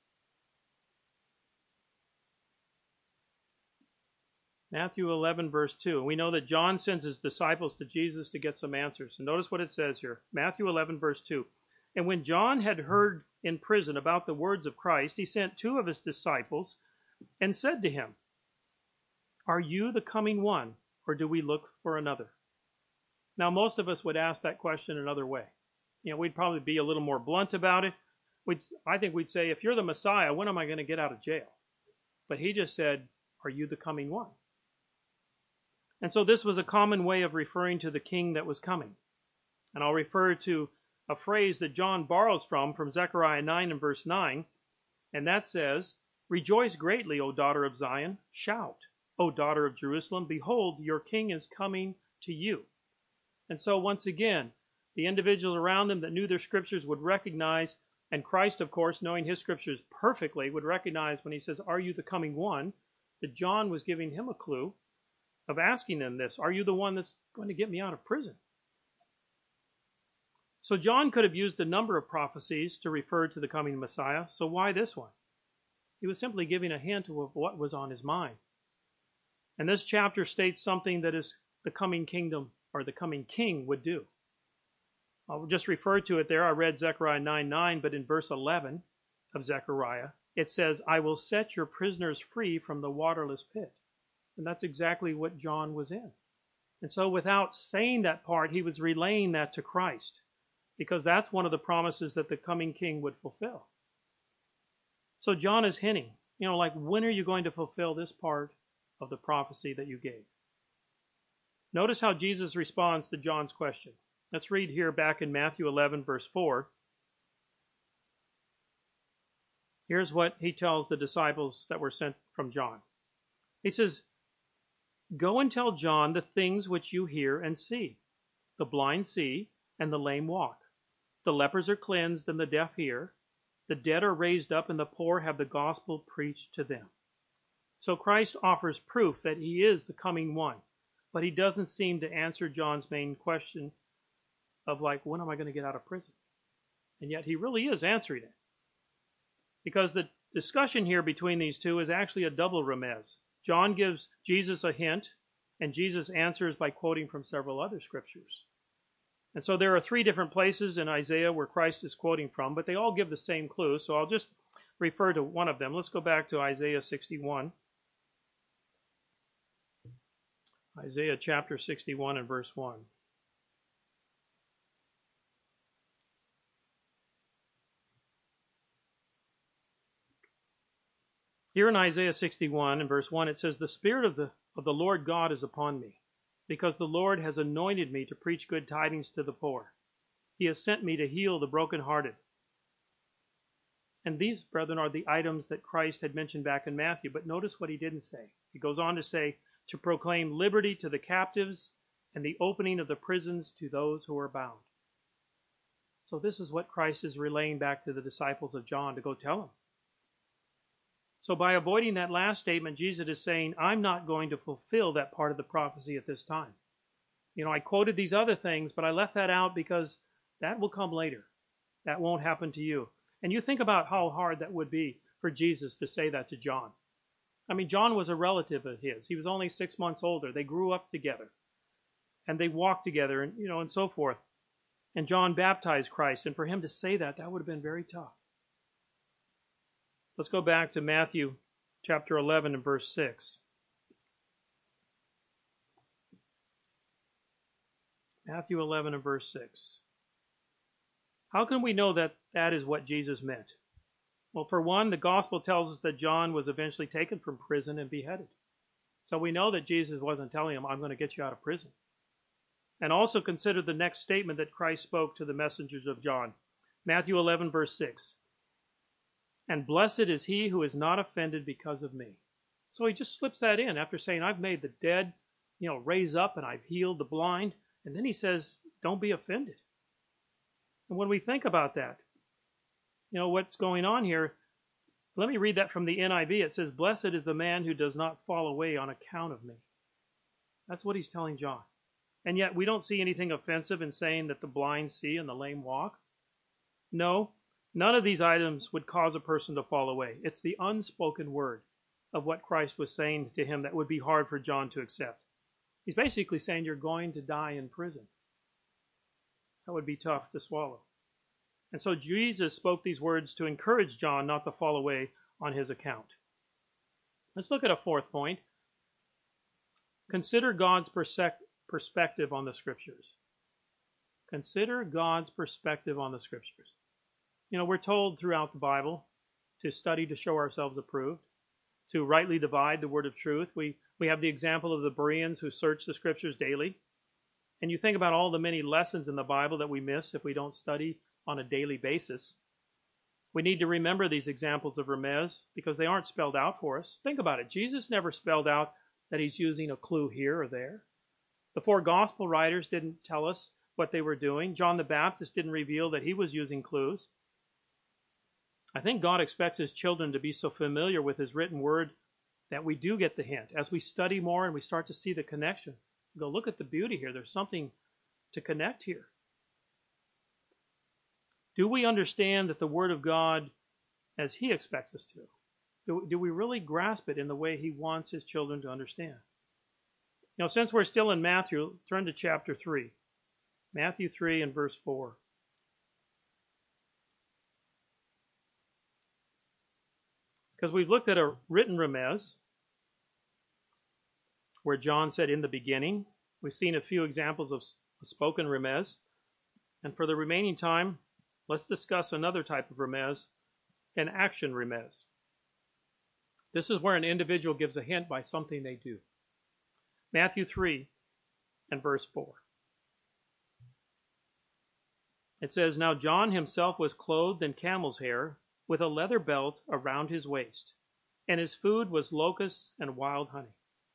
Matthew 11, verse 2. And we know that John sends his disciples to Jesus to get some answers. And notice what it says here. Matthew 11, verse 2. And when John had heard in prison about the words of Christ, he sent two of his disciples and said to him, Are you the coming one, or do we look for another? Now, most of us would ask that question another way. We'd probably be a little more blunt about it. I think we'd say, if you're the Messiah, when am I going to get out of jail? But he just said, Are you the coming one? And so this was a common way of referring to the king that was coming. And I'll refer to a phrase that John borrows from Zechariah 9 and verse 9. And that says, Rejoice greatly, O daughter of Zion. Shout, O daughter of Jerusalem. Behold, your king is coming to you. And so once again, the individuals around them that knew their scriptures would recognize, and Christ, of course, knowing his scriptures perfectly, would recognize when he says, Are you the coming one? That John was giving him a clue of asking them this. Are you the one that's going to get me out of prison? So John could have used a number of prophecies to refer to the coming Messiah. So why this one? He was simply giving a hint of what was on his mind. And this chapter states something that is the coming kingdom or the coming king would do. I'll just refer to it there. I read Zechariah 9:9, but in verse 11 of Zechariah, it says, I will set your prisoners free from the waterless pit. And that's exactly what John was in. And so without saying that part, he was relaying that to Christ, because that's one of the promises that the coming king would fulfill. So John is hinting, when are you going to fulfill this part of the prophecy that you gave? Notice how Jesus responds to John's question. Let's read here back in Matthew 11, verse 4. Here's what he tells the disciples that were sent from John. He says, Go and tell John the things which you hear and see. The blind see, and the lame walk. The lepers are cleansed, and the deaf hear. The dead are raised up, and the poor have the gospel preached to them. So Christ offers proof that he is the coming one. But he doesn't seem to answer John's main question of when am I going to get out of prison? And yet he really is answering it. Because the discussion here between these two is actually a double remez. John gives Jesus a hint, and Jesus answers by quoting from several other scriptures. And so there are three different places in Isaiah where Christ is quoting from, but they all give the same clue. So I'll just refer to one of them. Let's go back to Isaiah 61. Isaiah chapter 61 and verse 1. Here in Isaiah 61 and verse 1, it says, "The Spirit of the Lord God is upon me, because the Lord has anointed me to preach good tidings to the poor. He has sent me to heal the brokenhearted." And these, brethren, are the items that Christ had mentioned back in Matthew. But notice what he didn't say. He goes on to say, "To proclaim liberty to the captives and the opening of the prisons to those who are bound." So this is what Christ is relaying back to the disciples of John to go tell them. So by avoiding that last statement, Jesus is saying, I'm not going to fulfill that part of the prophecy at this time. I quoted these other things, but I left that out because that will come later. That won't happen to you. And you think about how hard that would be for Jesus to say that to John. I mean, John was a relative of his. He was only 6 months older. They grew up together. And they walked together and so forth. And John baptized Christ. And for him to say that would have been very tough. Let's go back to Matthew chapter 11 and verse 6. Matthew 11 and verse 6. How can we know that that is what Jesus meant? Well, for one, the gospel tells us that John was eventually taken from prison and beheaded. So we know that Jesus wasn't telling him, I'm going to get you out of prison. And also consider the next statement that Christ spoke to the messengers of John. Matthew 11 verse 6. "And blessed is he who is not offended because of me." So he just slips that in after saying, I've made the dead, raise up, and I've healed the blind. And then he says, don't be offended. And when we think about that, what's going on here, let me read that from the NIV. It says, "Blessed is the man who does not fall away on account of me." That's what he's telling John. And yet we don't see anything offensive in saying that the blind see and the lame walk. No, none of these items would cause a person to fall away. It's the unspoken word of what Christ was saying to him that would be hard for John to accept. He's basically saying you're going to die in prison. That would be tough to swallow. And so Jesus spoke these words to encourage John not to fall away on his account. Let's look at a fourth point. Consider God's perspective on the Scriptures. Consider God's perspective on the Scriptures. We're told throughout the Bible to study to show ourselves approved, to rightly divide the word of truth. We have the example of the Bereans who search the Scriptures daily. And you think about all the many lessons in the Bible that we miss if we don't study on a daily basis. We need to remember these examples of Remez because they aren't spelled out for us. Think about it. Jesus never spelled out that he's using a clue here or there. The four gospel writers didn't tell us what they were doing. John the Baptist didn't reveal that he was using clues. I think God expects his children to be so familiar with his written word that we do get the hint. As we study more and we start to see the connection, we go, look at the beauty here. There's something to connect here. Do we understand that the word of God as he expects us to? Do we really grasp it in the way he wants his children to understand? Since we're still in Matthew, turn to chapter 3. Matthew 3 and verse 4. Because we've looked at a written Remez, where John said, in the beginning. We've seen a few examples of a spoken Remez. And for the remaining time, let's discuss another type of Remez, an action Remez. This is where an individual gives a hint by something they do. Matthew 3 and verse 4. It says, "Now John himself was clothed in camel's hair, with a leather belt around his waist, and his food was locusts and wild honey."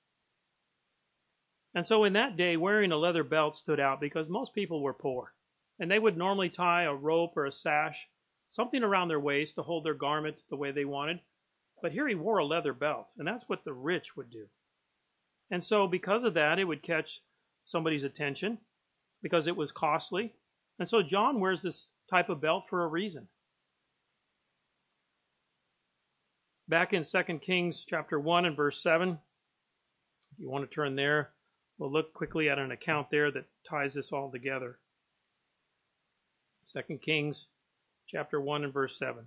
And so in that day, wearing a leather belt stood out because most people were poor. And they would normally tie a rope or a sash, something around their waist to hold their garment the way they wanted. But here he wore a leather belt, and that's what the rich would do. And so because of that, it would catch somebody's attention because it was costly. And so John wears this type of belt for a reason. Back in 2 Kings chapter 1 and verse 7, if you want to turn there, we'll look quickly at an account there that ties this all together. 2 Kings chapter 1 and verse 7.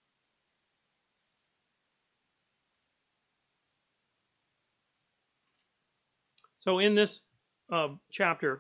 So in this chapter,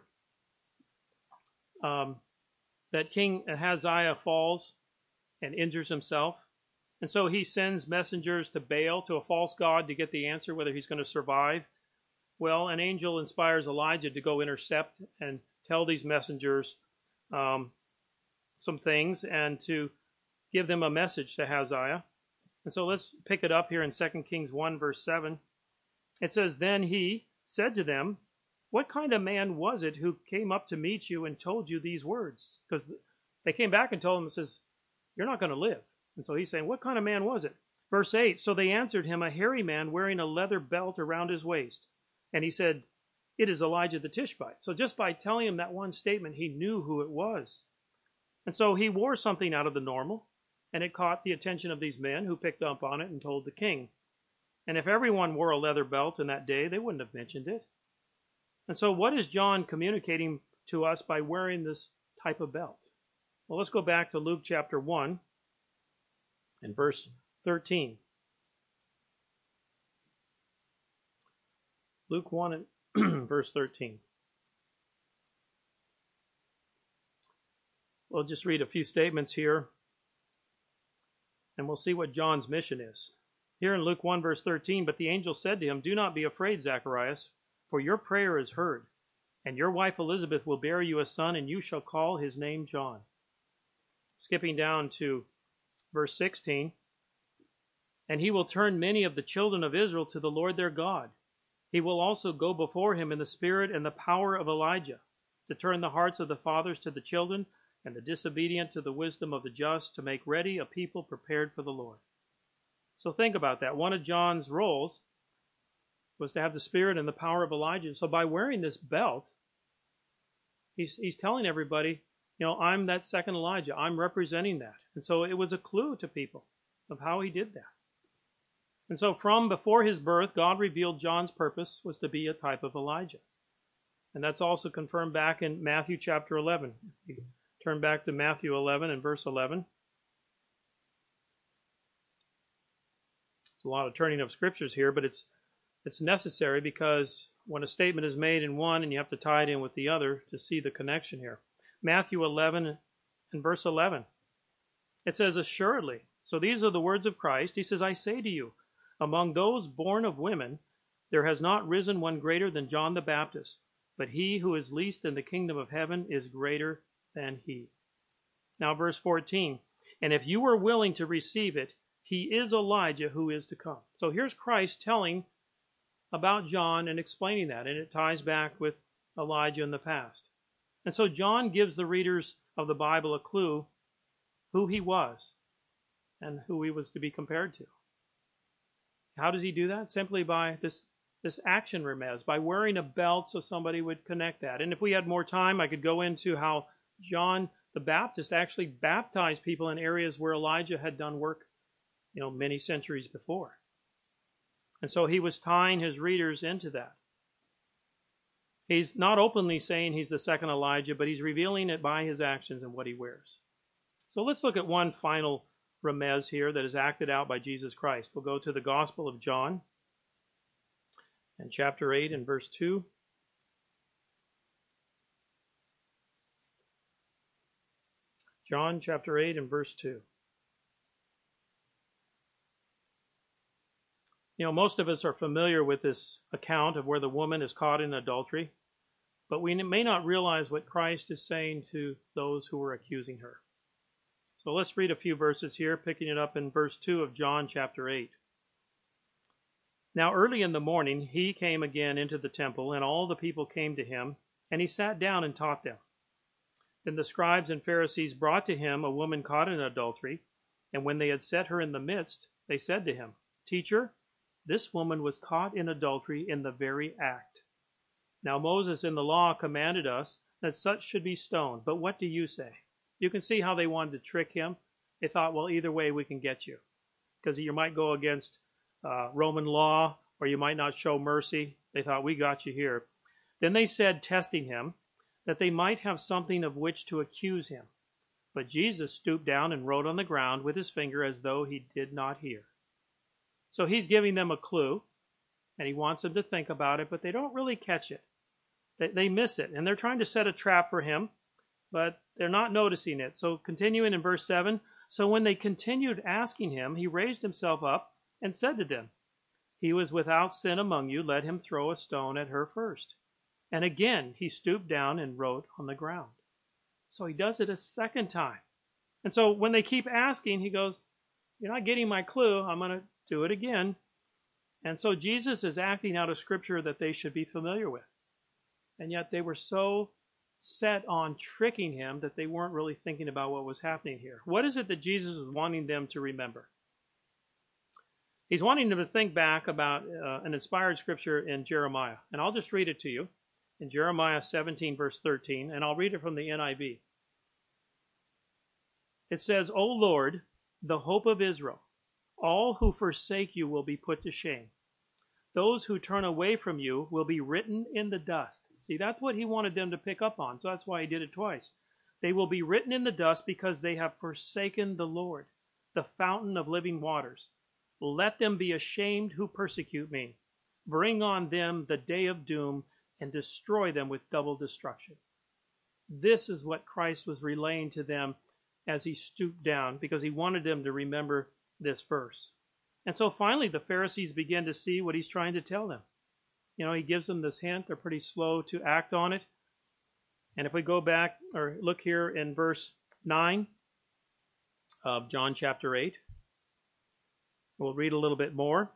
that King Ahaziah falls and injures himself. And so he sends messengers to Baal, to a false god, to get the answer whether he's going to survive. Well, an angel inspires Elijah to go intercept and tell these messengers some things and to give them a message to Hazael. And so let's pick it up here in 2 Kings 1, verse 7. It says, "Then he said to them, 'What kind of man was it who came up to meet you and told you these words?'" Because they came back and told him, it says, "You're not going to live." And so he's saying, "What kind of man was it?" Verse 8, "So they answered him, a hairy man wearing a leather belt around his waist. And he said, 'It is Elijah the Tishbite.'" So just by telling him that one statement, he knew who it was. And so he wore something out of the normal, and it caught the attention of these men who picked up on it and told the king. And if everyone wore a leather belt in that day, they wouldn't have mentioned it. And so what is John communicating to us by wearing this type of belt? Well, let's go back to Luke chapter 1 and verse 13. Luke 1 and verse 13. We'll just read a few statements here, and we'll see what John's mission is. Here in Luke 1, verse 13, "But the angel said to him, 'Do not be afraid, Zacharias, for your prayer is heard, and your wife Elizabeth will bear you a son, and you shall call his name John.'" Skipping down to verse 16, "And he will turn many of the children of Israel to the Lord their God. He will also go before him in the spirit and the power of Elijah, to turn the hearts of the fathers to the children, and the disobedient to the wisdom of the just, to make ready a people prepared for the Lord." So think about that. One of John's roles was to have the spirit and the power of Elijah. So by wearing this belt, he's telling everybody, I'm that second Elijah. I'm representing that. And so it was a clue to people of how he did that. And so from before his birth, God revealed John's purpose was to be a type of Elijah. And that's also confirmed back in Matthew chapter 11. You turn back to Matthew 11 and verse 11. It's a lot of turning of scriptures here, but it's necessary because when a statement is made in one and you have to tie it in with the other to see the connection here. Matthew 11 and verse 11. It says, "Assuredly," so these are the words of Christ. He says, "I say to you, among those born of women, there has not risen one greater than John the Baptist, but he who is least in the kingdom of heaven is greater than he." Now verse 14, "And if you are willing to receive it, he is Elijah who is to come." So here's Christ telling about John and explaining that, and it ties back with Elijah in the past. And so John gives the readers of the Bible a clue who he was and who he was to be compared to. How does he do that? Simply by this action remez, by wearing a belt so somebody would connect that. And if we had more time, I could go into how John the Baptist actually baptized people in areas where Elijah had done work, many centuries before. And so he was tying his readers into that. He's not openly saying he's the second Elijah, but he's revealing it by his actions and what he wears. So let's look at one final remez here that is acted out by Jesus Christ. We'll go to the Gospel of John and chapter 8 and verse 2. John chapter 8 and verse 2. Most of us are familiar with this account of where the woman is caught in adultery, but we may not realize what Christ is saying to those who were accusing her. So let's read a few verses here, picking it up in verse 2 of John chapter 8. "Now early in the morning he came again into the temple, and all the people came to him, and he sat down and taught them. Then the scribes and Pharisees brought to him a woman caught in adultery, and when they had set her in the midst, they said to him, 'Teacher, this woman was caught in adultery in the very act. Now Moses in the law commanded us that such should be stoned, but what do you say?'" You can see how they wanted to trick him. They thought, well, either way we can get you, because you might go against Roman law, or you might not show mercy. They thought, we got you here. Then they said, testing him, that they might have something of which to accuse him. But Jesus stooped down and wrote on the ground with his finger as though he did not hear. So he's giving them a clue, and he wants them to think about it, but they don't really catch it. They miss it, and they're trying to set a trap for him, but they're not noticing it. So continuing in verse 7, So when they continued asking him, he raised himself up and said to them, "He was without sin among you, let him throw a stone at her first." And again he stooped down and wrote on the ground. So he does it a second time. And so when they keep asking, he goes, "You're not getting my clue. I'm going to do it again." And so Jesus is acting out a scripture that they should be familiar with. And yet they were so set on tricking him that they weren't really thinking about what was happening here. What is it that Jesus is wanting them to remember? He's wanting them to think back about an inspired scripture in Jeremiah. And I'll just read it to you in Jeremiah 17, verse 13, and I'll read it from the NIV. It says, "O Lord, the hope of Israel, all who forsake you will be put to shame. Those who turn away from you will be written in the dust." See, that's what he wanted them to pick up on, so that's why he did it twice. "They will be written in the dust because they have forsaken the Lord, the fountain of living waters. Let them be ashamed who persecute me. Bring on them the day of doom and destroy them with double destruction." This is what Christ was relaying to them as he stooped down, because he wanted them to remember this verse. And so finally the Pharisees begin to see what he's trying to tell them. You know, he gives them this hint. They're pretty slow to act on it. And if we go back or look here in verse 9 of John chapter 8, we'll read a little bit more.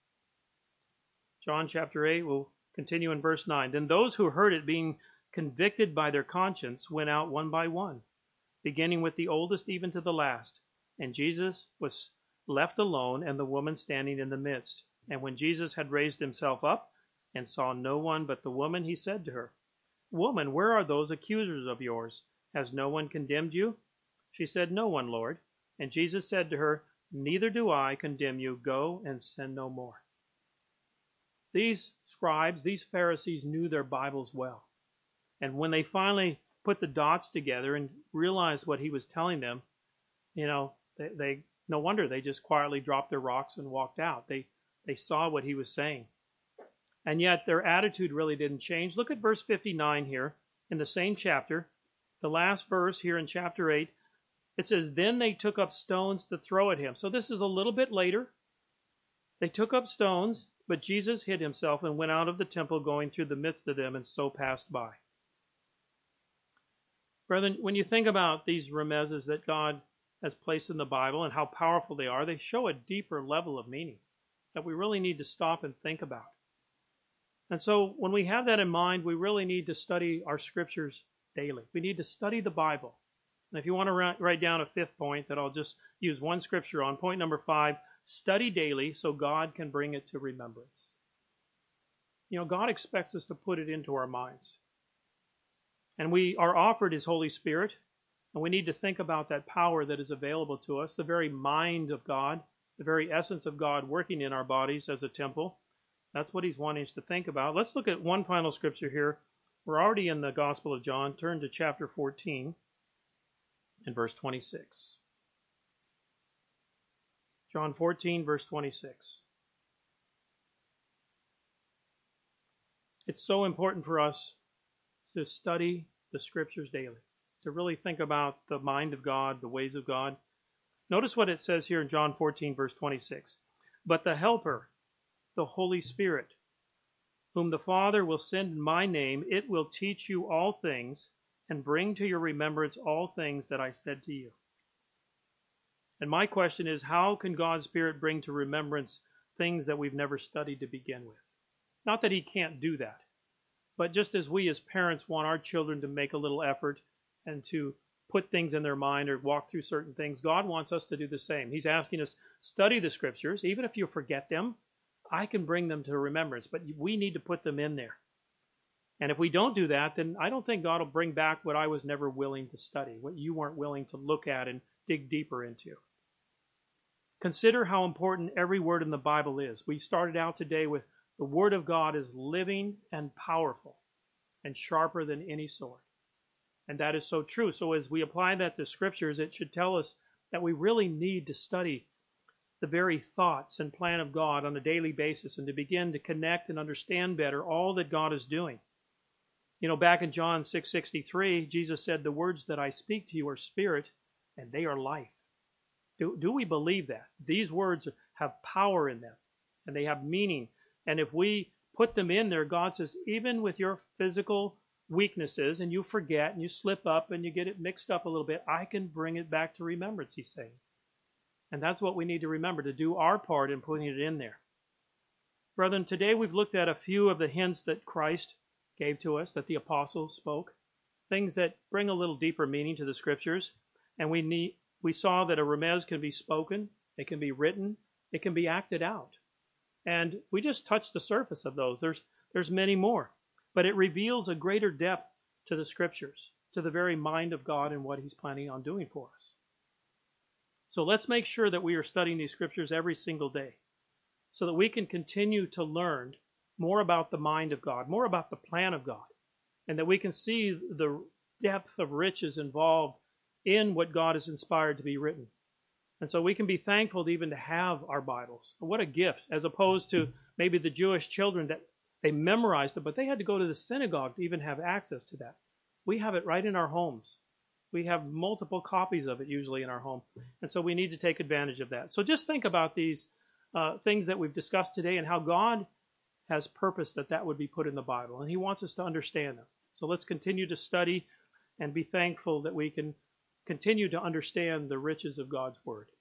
John chapter 8, we'll continue in verse 9. "Then those who heard it, being convicted by their conscience, went out one by one, beginning with the oldest even to the last. And Jesus was left alone, and the woman standing in the midst. And when Jesus had raised himself up and saw no one but the woman, he said to her, 'Woman, where are those accusers of yours? Has no one condemned you?' She said, 'No one, Lord.' And Jesus said to her, 'Neither do I condemn you. Go and sin no more.'" These scribes, these Pharisees knew their Bibles well. And when they finally put the dots together and realized what he was telling them, you know, they no wonder they just quietly dropped their rocks and walked out. They saw what he was saying. And yet their attitude really didn't change. Look at verse 59 here in the same chapter. The last verse here in chapter 8, it says, "Then they took up stones to throw at him." So this is a little bit later. They took up stones, but Jesus hid himself and went out of the temple, going through the midst of them, and so passed by. Brethren, when you think about these remezes that God has placed in the Bible and how powerful they are, they show a deeper level of meaning that we really need to stop and think about. And so when we have that in mind, we really need to study our scriptures daily. We need to study the Bible. And if you want to write down a fifth point that I'll just use one scripture on, point number 5, study daily so God can bring it to remembrance. You know, God expects us to put it into our minds. And we are offered his Holy Spirit, and we need to think about that power that is available to us, the very mind of God, the very essence of God working in our bodies as a temple. That's what he's wanting us to think about. Let's look at one final scripture here. We're already in the Gospel of John. Turn to chapter 14 and verse 26. John 14, verse 26. It's so important for us to study the scriptures daily, to really think about the mind of God, the ways of God. Notice what it says here in John 14, verse 26. "But the Helper, the Holy Spirit, whom the Father will send in my name, it will teach you all things and bring to your remembrance all things that I said to you." And my question is, how can God's Spirit bring to remembrance things that we've never studied to begin with? Not that he can't do that, but just as we as parents want our children to make a little effort and to put things in their mind or walk through certain things, God wants us to do the same. He's asking us, study the scriptures. Even if you forget them, I can bring them to remembrance, but we need to put them in there. And if we don't do that, then I don't think God will bring back what I was never willing to study, what you weren't willing to look at and dig deeper into. Consider how important every word in the Bible is. We started out today with the Word of God is living and powerful and sharper than any sword. And that is so true. So as we apply that to scriptures, it should tell us that we really need to study the very thoughts and plan of God on a daily basis and to begin to connect and understand better all that God is doing. You know, back in John 6:63, Jesus said, "The words that I speak to you are spirit and they are life." Do we believe that? These words have power in them, and they have meaning. And if we put them in there, God says, even with your physical weaknesses, and you forget, and you slip up, and you get it mixed up a little bit, I can bring it back to remembrance, he's saying. And that's what we need to remember, to do our part in putting it in there. Brethren, today we've looked at a few of the hints that Christ gave to us, that the apostles spoke, things that bring a little deeper meaning to the scriptures. And we saw that a remez can be spoken, it can be written, it can be acted out. And we just touched the surface of those. There's many more. But it reveals a greater depth to the scriptures, to the very mind of God and what he's planning on doing for us. So let's make sure that we are studying these scriptures every single day, so that we can continue to learn more about the mind of God, more about the plan of God, and that we can see the depth of riches involved in what God has inspired to be written. And so we can be thankful even to have our Bibles. What a gift, as opposed to maybe the Jewish children that they memorized it, but they had to go to the synagogue to even have access to that. We have it right in our homes. We have multiple copies of it usually in our home. And so we need to take advantage of that. So just think about these things that we've discussed today and how God has purposed that would be put in the Bible. And he wants us to understand them. So let's continue to study and be thankful that we can continue to understand the riches of God's Word.